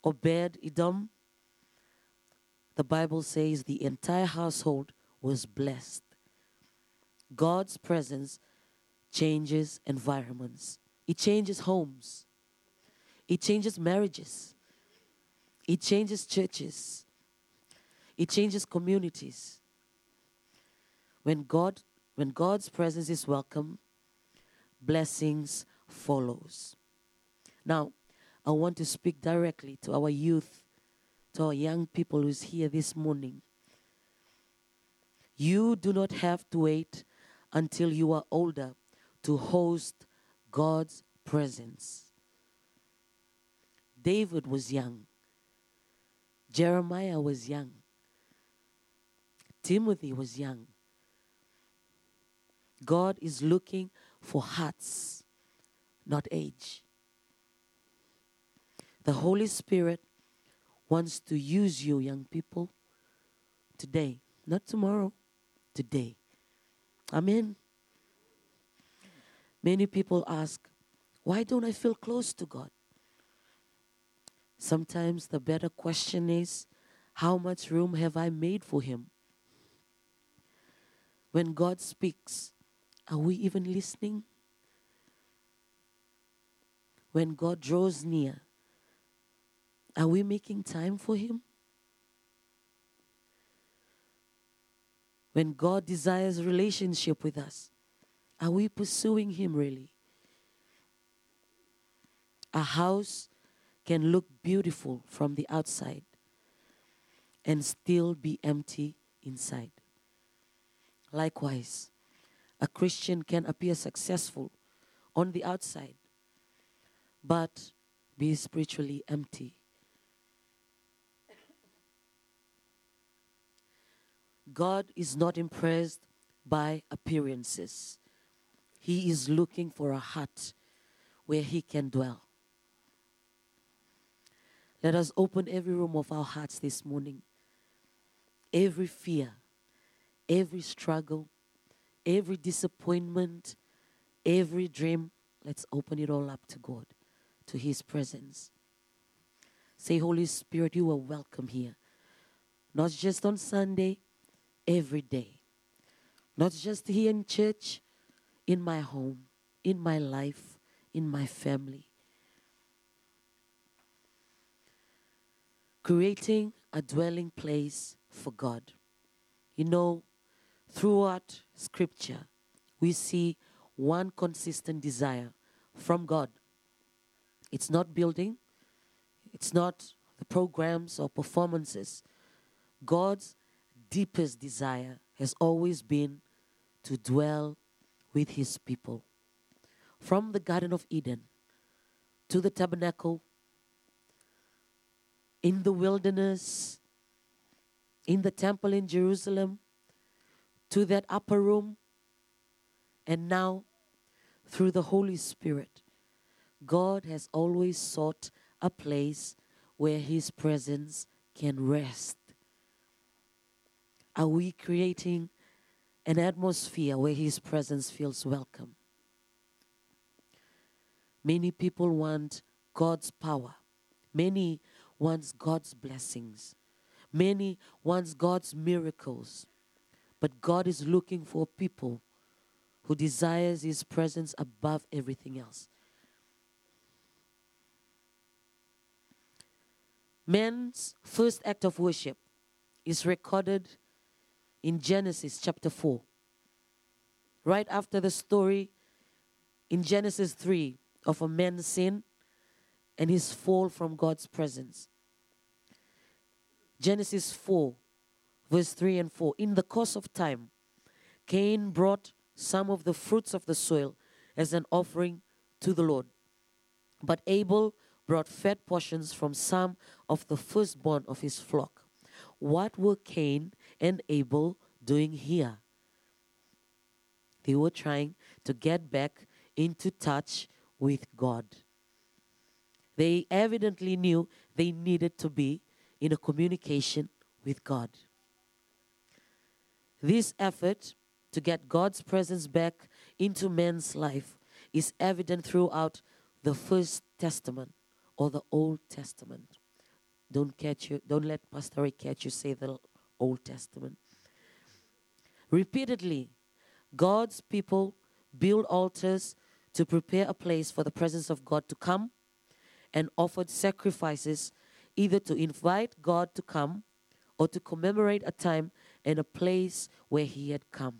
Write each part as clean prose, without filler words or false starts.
Obed Edom, the Bible says the entire household was blessed. God's presence changes environments. It changes homes. It changes marriages. It changes churches. It changes communities. When God's presence is welcome, blessings follows. Now, I want to speak directly to our youth, to our young people who's here this morning. You do not have to wait until you are older to host God's presence. David was young. Jeremiah was young. Timothy was young. God is looking for hearts, not age. The Holy Spirit wants to use you, young people, today, not tomorrow, today. Amen. Many people ask, why don't I feel close to God? Sometimes the better question is, how much room have I made for Him? When God speaks, are we even listening? When God draws near, are we making time for Him? When God desires relationship with us, are we pursuing Him really? A house can look beautiful from the outside and still be empty inside. Likewise, a Christian can appear successful on the outside, but be spiritually empty. God is not impressed by appearances. He is looking for a heart where He can dwell. Let us open every room of our hearts this morning. Every fear, every struggle, every disappointment, every dream, let's open it all up to God, to His presence. Say, Holy Spirit, you are welcome here. Not just on Sunday, every day. Not just here in church, in my home, in my life, in my family. Creating a dwelling place for God. You know, throughout Scripture, we see one consistent desire from God. It's not building. It's not the programs or performances. God's deepest desire has always been to dwell with His people. From the Garden of Eden to the tabernacle, in the wilderness, in the temple in Jerusalem, to that upper room, and now through the Holy Spirit, God has always sought a place where His presence can rest. Are we creating an atmosphere where His presence feels welcome? Many people want God's power. Many want God's blessings. Many want God's miracles. But God is looking for people who desires His presence above everything else. Man's first act of worship is recorded in Genesis chapter 4. Right after the story in Genesis 3 of a man's sin and his fall from God's presence. Genesis 4, verse 3 and 4. In the course of time, Cain brought some of the fruits of the soil as an offering to the Lord. But Abel brought fat portions from some of the firstborn of his flock. What were Cain and Abel doing here? They were trying to get back into touch with God. They evidently knew they needed to be in a communication with God. This effort to get God's presence back into man's life is evident throughout the First Testament or the Old Testament. Don't let Pastor Ray catch you say the Old Testament. Repeatedly, God's people built altars to prepare a place for the presence of God to come, and offered sacrifices either to invite God to come or to commemorate a time and a place where he had come.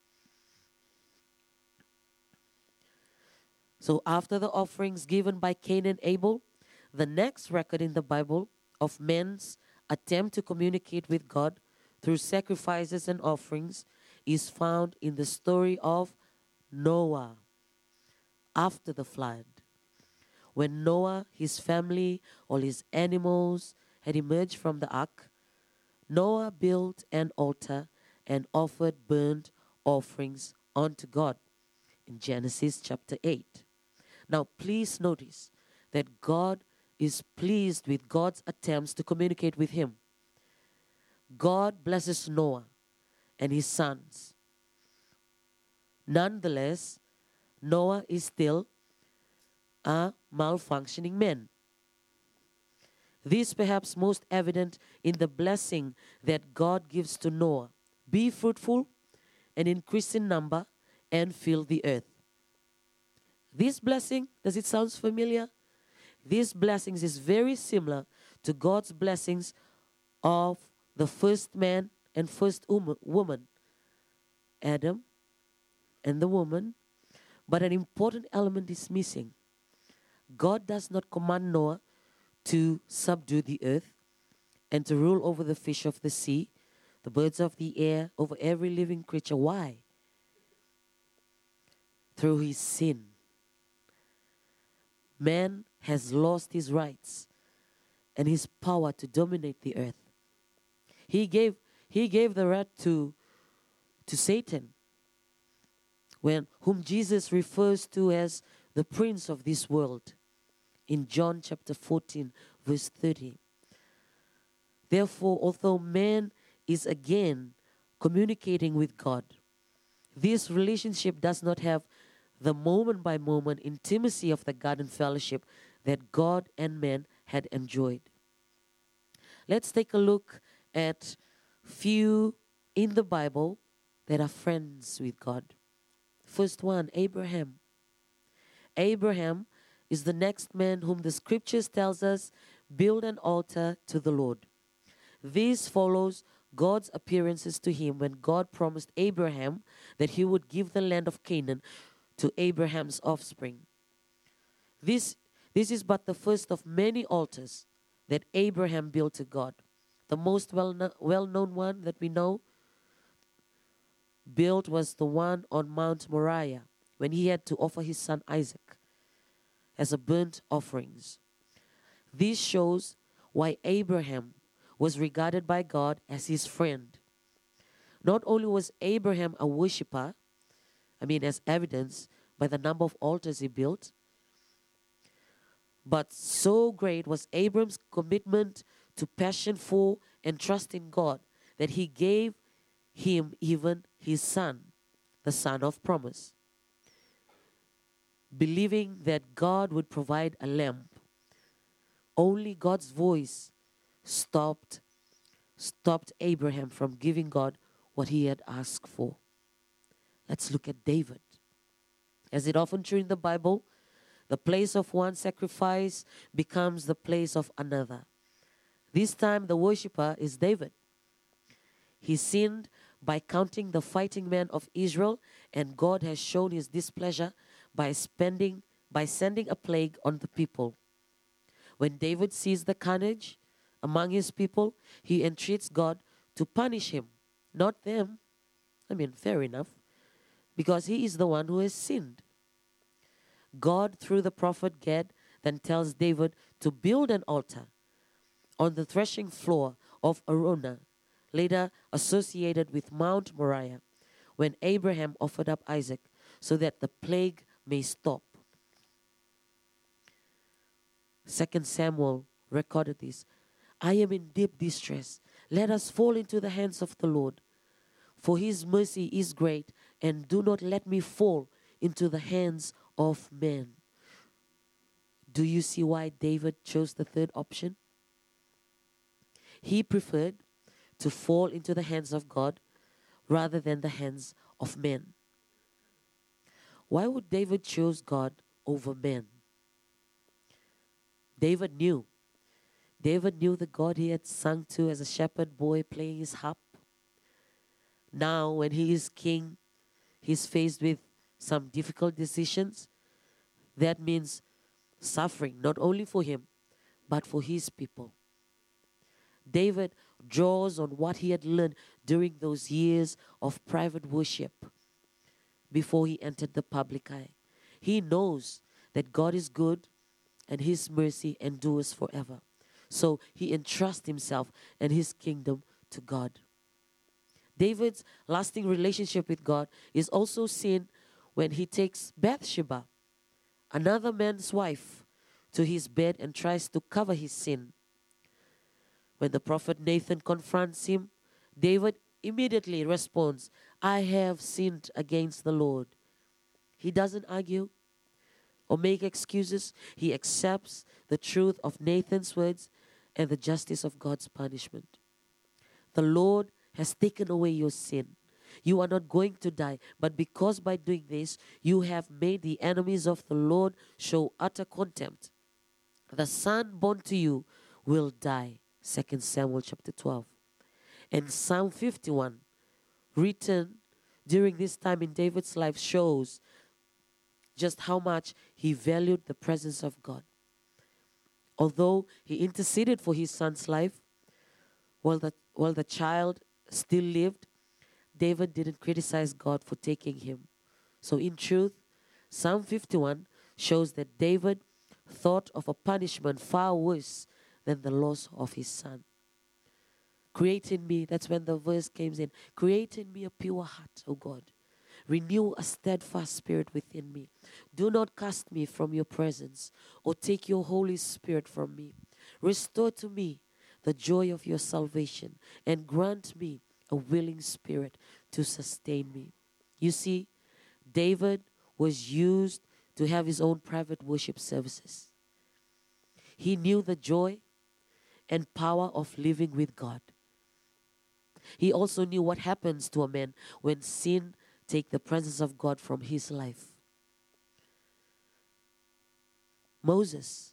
So after the offerings given by Cain and Abel, the next record in the Bible of men's attempt to communicate with God through sacrifices and offerings is found in the story of Noah after the flood. When Noah, his family, all his animals had emerged from the ark, Noah built an altar and offered burnt offerings unto God in Genesis chapter 8. Now, please notice that God is pleased with God's attempts to communicate with him. God blesses Noah and his sons. Nonetheless, Noah is still a malfunctioning man. This perhaps most evident in the blessing that God gives to Noah. Be fruitful and increase in number and fill the earth. This blessing, does it sound familiar? These blessings is very similar to God's blessings of the first man and first woman, Adam and the woman. But an important element is missing. God does not command Noah to subdue the earth and to rule over the fish of the sea, the birds of the air, over every living creature. Why? Through his sin, man has lost his rights and his power to dominate the earth. He gave the right to Satan, whom Jesus refers to as the prince of this world in John chapter 14, verse 30. Therefore, although man is again communicating with God, this relationship does not have the moment-by-moment intimacy of the garden fellowship that God and man had enjoyed. Let's take a look at few in the Bible that are friends with God. First one, Abraham. Abraham is the next man whom the scriptures tells us build an altar to the Lord. This follows God's appearances to him when God promised Abraham that he would give the land of Canaan to Abraham's offspring. This is but the first of many altars that Abraham built to God. The most well-known one that we know built was the one on Mount Moriah when he had to offer his son Isaac as a burnt offerings. This shows why Abraham was regarded by God as his friend. Not only was Abraham a worshipper, as evidenced by the number of altars he built, but so great was Abraham's commitment to passion for and trust in God that he gave him even his son, the son of promise, believing that God would provide a lamb. Only God's voice stopped Abraham from giving God what he had asked for. Let's look at David. As it often true in the Bible, the place of one sacrifice becomes the place of another. This time the worshipper is David. He sinned by counting the fighting men of Israel, and God has shown his displeasure by sending a plague on the people. When David sees the carnage among his people, he entreats God to punish him, not them. Fair enough, because he is the one who has sinned. God, through the prophet Gad, then tells David to build an altar on the threshing floor of Araunah, later associated with Mount Moriah, when Abraham offered up Isaac, so that the plague may stop. 2 Samuel recorded this. I am in deep distress. Let us fall into the hands of the Lord, for his mercy is great, and do not let me fall into the hands of men. Do you see why David chose the third option? He preferred to fall into the hands of God rather than the hands of men. Why would David choose God over men? David knew. David knew the God he had sung to as a shepherd boy playing his harp. Now, when he is king, he's faced with some difficult decisions. That means suffering, not only for him, but for his people. David draws on what he had learned during those years of private worship before he entered the public eye. He knows that God is good and his mercy endures forever. So he entrusts himself and his kingdom to God. David's lasting relationship with God is also seen when he takes Bathsheba, another man's wife, to his bed and tries to cover his sin. When the prophet Nathan confronts him, David immediately responds, I have sinned against the Lord. He doesn't argue or make excuses. He accepts the truth of Nathan's words and the justice of God's punishment. The Lord has taken away your sin. You are not going to die, but because by doing this, you have made the enemies of the Lord show utter contempt. The son born to you will die. 2 Samuel chapter 12. And Psalm 51, written during this time in David's life, shows just how much he valued the presence of God. Although he interceded for his son's life, while the child still lived, David didn't criticize God for taking him. So in truth, Psalm 51 shows that David thought of a punishment far worse than the loss of his son. Create in me, that's when the verse came in, create in me a pure heart, O God. Renew a steadfast spirit within me. Do not cast me from your presence or take your Holy Spirit from me. Restore to me the joy of your salvation and grant me a willing spirit to sustain me. You see, David was used to have his own private worship services. He knew the joy and power of living with God. He also knew what happens to a man when sin takes the presence of God from his life. Moses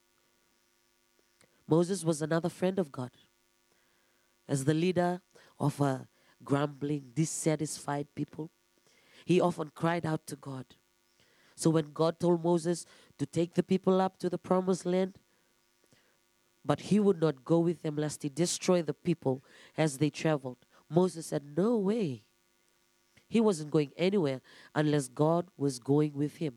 was another friend of God. As the leader of a grumbling, dissatisfied people, he often cried out to God. So when God told Moses to take the people up to the promised land, but he would not go with them lest he destroy the people as they traveled, Moses said, no way. He wasn't going anywhere unless God was going with him.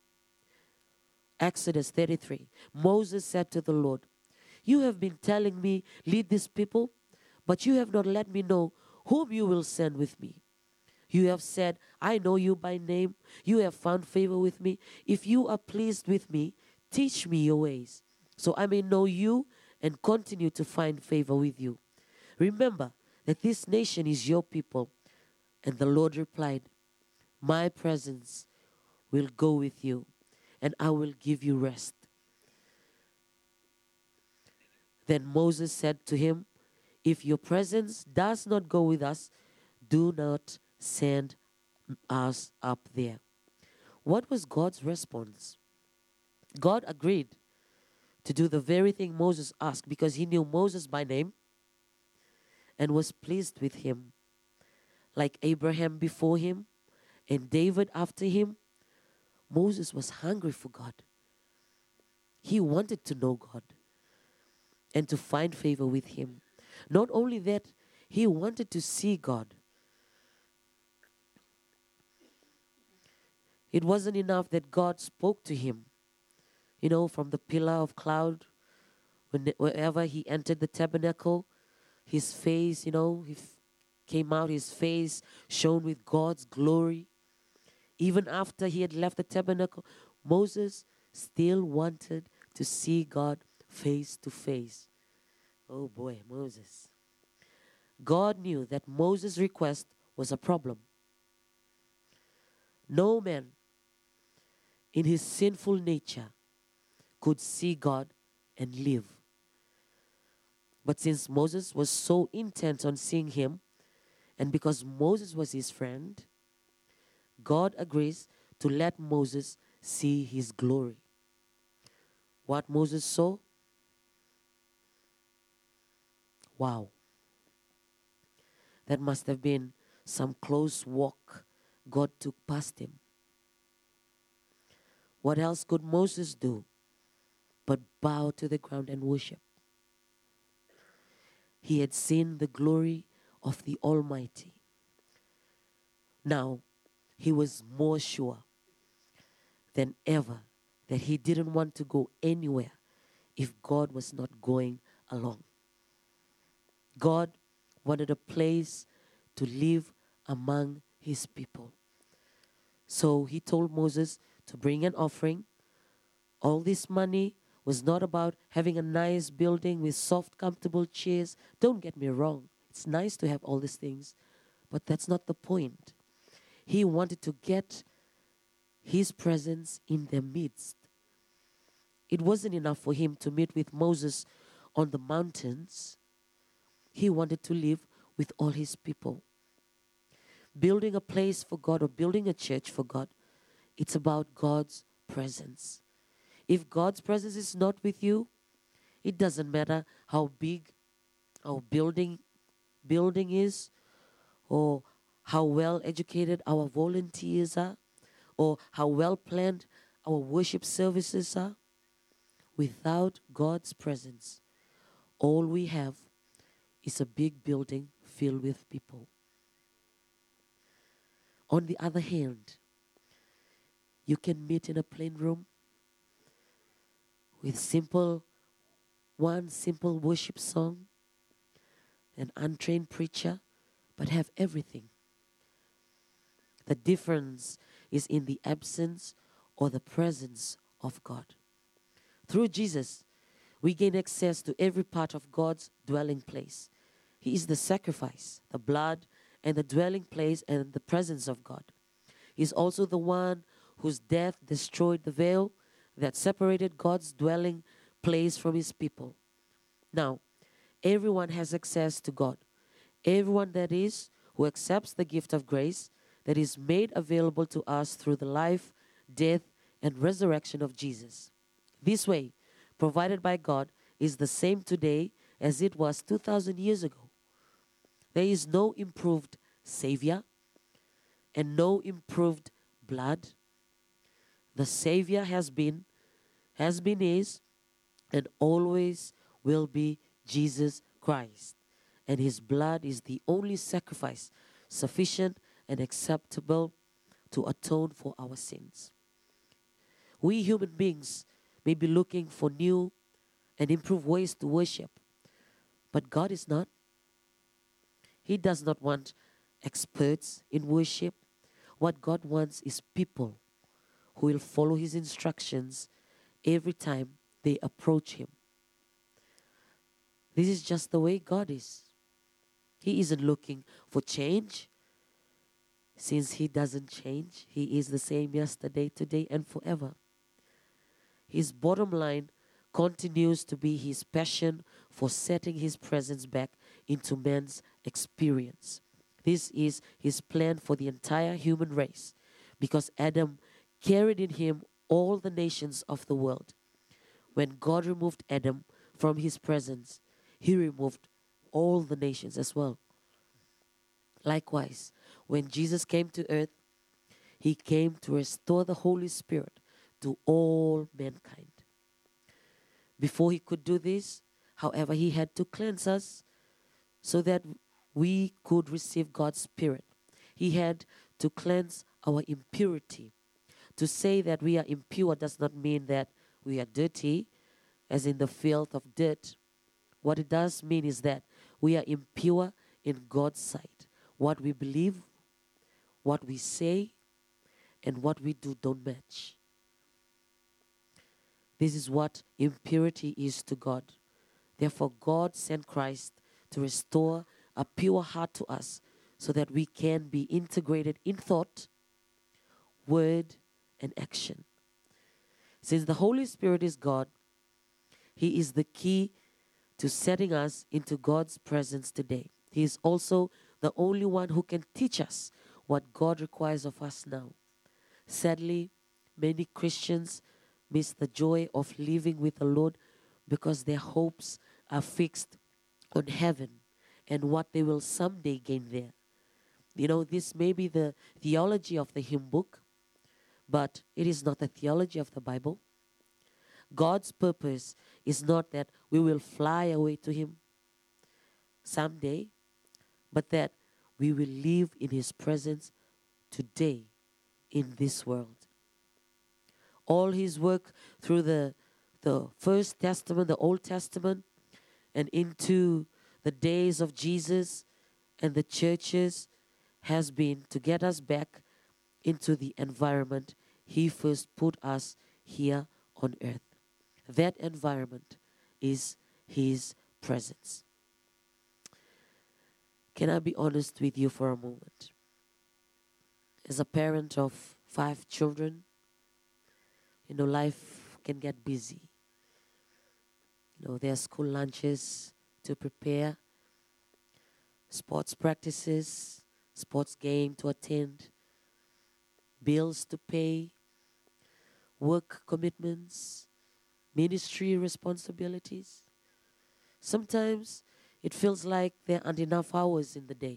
Exodus 33, Moses said to the Lord, you have been telling me, lead these people, but you have not let me know whom you will send with me. You have said, I know you by name. You have found favor with me. If you are pleased with me, teach me your ways, so I may know you and continue to find favor with you. Remember that this nation is your people. And the Lord replied, my presence will go with you, and I will give you rest. Then Moses said to him, if your presence does not go with us, do not send us up there. What was God's response? God agreed to do the very thing Moses asked because he knew Moses by name and was pleased with him. Like Abraham before him and David after him, Moses was hungry for God. He wanted to know God and to find favor with him. Not only that, he wanted to see God. It wasn't enough that God spoke to him, from the pillar of cloud. Wherever he entered the tabernacle, his face, he came out, his face shone with God's glory. Even after he had left the tabernacle, Moses still wanted to see God face to face. Oh boy, Moses. God knew that Moses' request was a problem. No man in his sinful nature could see God and live. But since Moses was so intent on seeing him, and because Moses was his friend, God agrees to let Moses see his glory. What Moses saw? Wow. That must have been some close walk God took past him. What else could Moses do but bow to the ground and worship? He had seen the glory of the Almighty. Now, he was more sure than ever that he didn't want to go anywhere if God was not going along. God wanted a place to live among his people. So he told Moses to bring an offering. All this money was not about having a nice building with soft, comfortable chairs. Don't get me wrong. It's nice to have all these things, but that's not the point. He wanted to get his presence in their midst. It wasn't enough for him to meet with Moses on the mountains. He wanted to live with all his people. Building a place for God or building a church for God, it's about God's presence. If God's presence is not with you, it doesn't matter how big our building is, or how well educated our volunteers are, or how well planned our worship services are. Without God's presence, all we have is a big building filled with people. On the other hand, you can meet in a plain room with one simple worship song, an untrained preacher, but have everything. The difference is in the absence or the presence of God. Through Jesus, we gain access to every part of God's dwelling place. He is the sacrifice, the blood, and the dwelling place and the presence of God. He is also the one whose death destroyed the veil that separated God's dwelling place from his people. Now, everyone has access to God. Everyone, that is, who accepts the gift of grace that is made available to us through the life, death, and resurrection of Jesus. This way, provided by God, is the same today as it was 2,000 years ago. There is no improved Savior and no improved blood. The Savior has been, is, and always will be Jesus Christ. And his blood is the only sacrifice sufficient and acceptable to atone for our sins. We human beings may be looking for new and improved ways to worship, but God is not. He does not want experts in worship. What God wants is people who will follow his instructions every time they approach him. This is just the way God is. He isn't looking for change. Since he doesn't change, he is the same yesterday, today, and forever. His bottom line continues to be his passion for setting his presence back into man's experience. This is his plan for the entire human race, because Adam carried in him all the nations of the world. When God removed Adam from his presence, he removed all the nations as well. Likewise, when Jesus came to earth, he came to restore the Holy Spirit to all mankind. Before he could do this, however, he had to cleanse us so that we could receive God's Spirit. He had to cleanse our impurity. To say that we are impure does not mean that we are dirty, as in the filth of dirt. What it does mean is that we are impure in God's sight. What we believe, what we say, and what we do don't match. This is what impurity is to God. Therefore, God sent Christ to restore a pure heart to us so that we can be integrated in thought, word, and action. Since the Holy Spirit is God, he is the key to setting us into God's presence today. He is also the only one who can teach us what God requires of us now. Sadly, many Christians miss the joy of living with the Lord because their hopes are fixed on heaven and what they will someday gain there. You know, this may be the theology of the hymn book, but it is not the theology of the Bible. God's purpose is not that we will fly away to Him someday, but that we will live in His presence today in this world. All His work through the First Testament, the Old Testament, and into the days of Jesus and the churches has been to get us back into the environment He first put us here on earth. That environment is His presence. Can I be honest with you for a moment? As a parent of 5 children, you know, life can get busy. You know, there are school lunches to prepare, sports practices, sports game to attend, bills to pay, work commitments, ministry responsibilities. Sometimes it feels like there aren't enough hours in the day.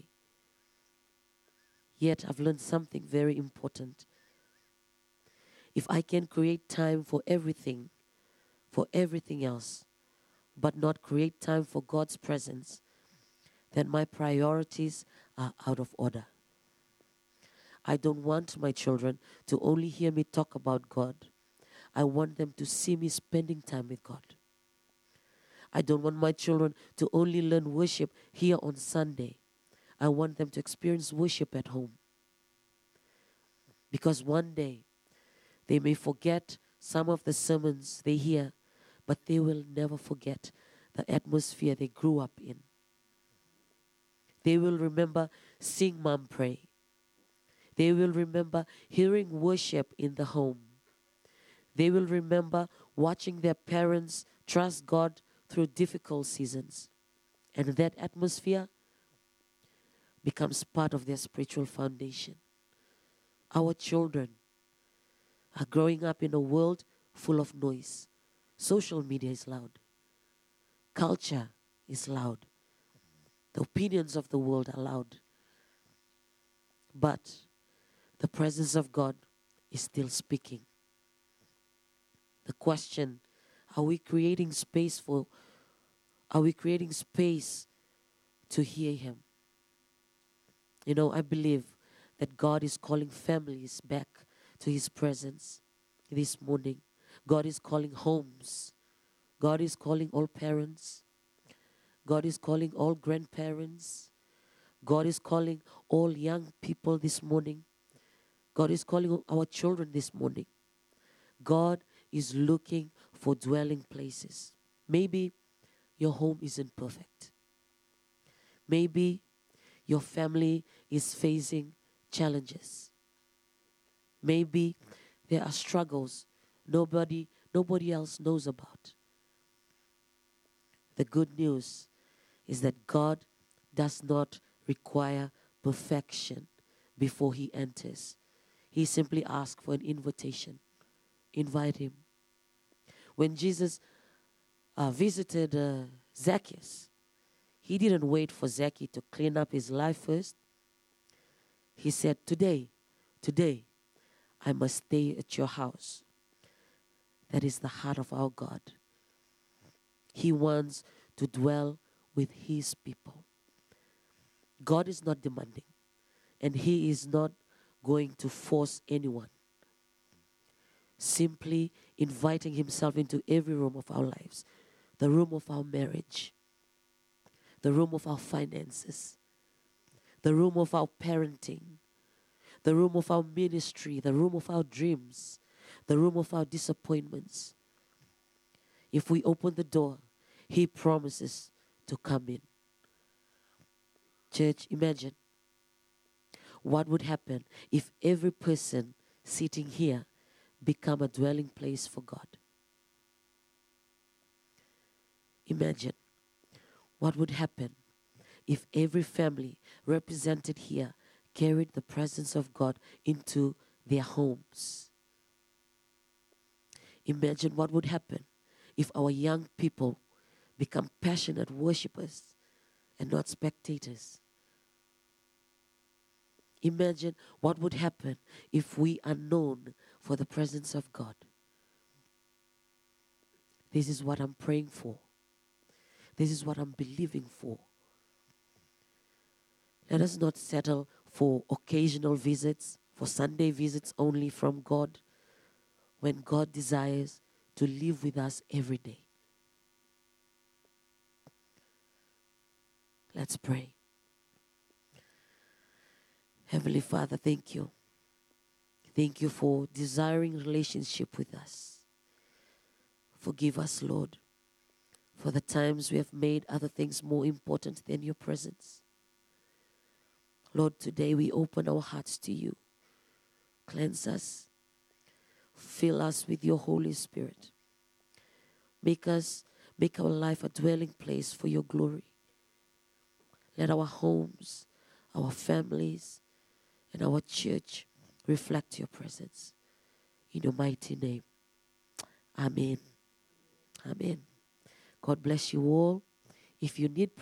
Yet I've learned something very important. If I can create time for everything else, but not create time for God's presence, then my priorities are out of order. I don't want my children to only hear me talk about God. I want them to see me spending time with God. I don't want my children to only learn worship here on Sunday. I want them to experience worship at home. Because one day, they may forget some of the sermons they hear, but they will never forget the atmosphere they grew up in. They will remember seeing mom pray. They will remember hearing worship in the home. They will remember watching their parents trust God through difficult seasons. And that atmosphere becomes part of their spiritual foundation. Our children are growing up in a world full of noise. Social media is loud. Culture is loud. The opinions of the world are loud. But the presence of God is still speaking. The question, are we creating space to hear Him? You know, I believe that God is calling families back to His presence this morning. God is calling homes. God is calling all parents. God is calling all grandparents. God is calling all young people this morning. God is calling our children this morning. God is looking for dwelling places. Maybe your home isn't perfect. Maybe your family is facing challenges. Maybe there are struggles nobody else knows about. The good news is that God does not require perfection before He enters. He simply asks for an invitation. Invite Him. When Jesus visited Zacchaeus, He didn't wait for Zacchaeus to clean up his life first. He said, today, I must stay at your house. That is the heart of our God. He wants to dwell with His people. God is not demanding, and He is not going to force anyone. Simply inviting Himself into every room of our lives, the room of our marriage, the room of our finances, the room of our parenting, the room of our ministry, the room of our dreams, the room of our disappointments. If we open the door, He promises to come in. Church, imagine what would happen if every person sitting here become a dwelling place for God. Imagine What would happen if every family represented here carried the presence of God into their homes? Imagine what would happen if our young people become passionate worshipers and not spectators. Imagine what would happen if we are known for the presence of God. This is what I'm praying for. This is what I'm believing for. Let us not settle for occasional visits, for Sunday visits only from God, when God desires to live with us every day. Let's pray. Heavenly Father, thank you. Thank you for desiring relationship with us. Forgive us, Lord, for the times we have made other things more important than your presence. Lord, today we open our hearts to you. Cleanse us. Fill us with your Holy Spirit. Make our life a dwelling place for your glory. Let our homes, our families, and our church reflect your presence. In your mighty name. Amen. Amen. God bless you all. If you need